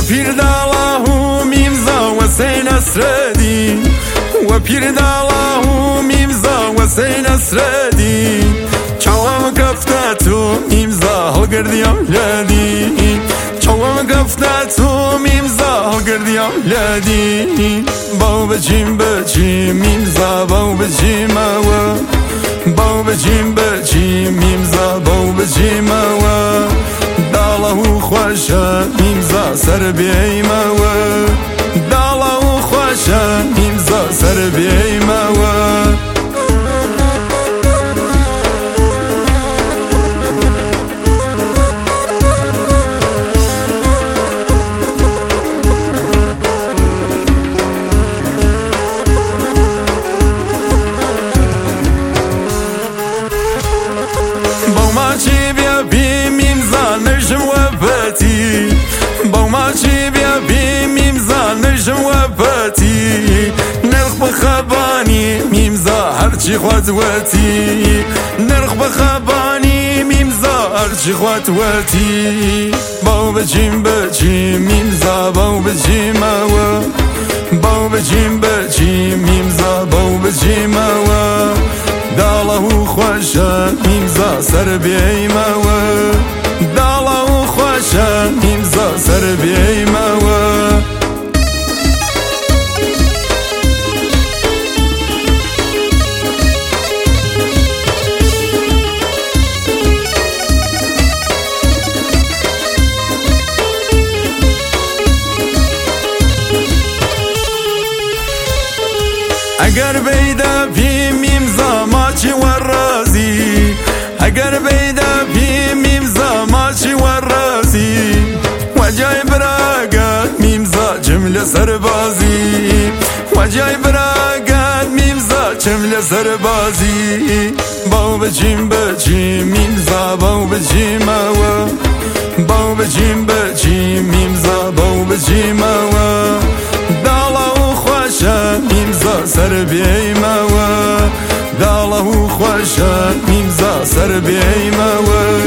وپیر داڵاه و میمزا وەسەی نەسرەدی وەپیر داڵاه و میمزا وەسەی نەسرەدی چاوەم گەفتە تو میمزا هەڵگردیام لەدی چاوەم گەفتە تو میمزا هەڵگردیام لەدی باو بچیم بچیم میمزا باو بچیمەوە باو بچیم بچیم میمزا باو بچیمەوە داڵە و خۆشە میمزا سەر بێیمەوە داڵە و خۆشە میمزا سەر بێیمەوە باوماچی بیا بی میمزا نەژم وەبەتی باوماچی بیا بی میمزا نەژم وەبەتی نرخ بەخەبانی میمزا هەرچی خواتوەتی نرخ بەخەبانی میمزا هەرچی خواتوەتی باو بچیم بچیم میمزا باو بچیمەوە باو بچیم بچیم میمزا باو بچیمەوە داڵە و خۆشە میمزا سەر بێیمەوە داڵە و خۆشە میمزا سەر بێیمەوە ئەگەر بەیدا پی میمزا ماچی وەڕازی ئەگەر بەیدا پی میمزا ماچی وەڕازی وەجای براگەت میمزا چم لەسەر بازی وەجای براگەت میمزا چم لەسەر بازی باو بچیم بچیم میمزا باو بچیمەوە باو بچیم بچیم میمزا باو بچیمەوە داڵە و خۆشە میمزا سەر بێیمەوە داڵە و خۆشە میمزا سەر بێیمەوە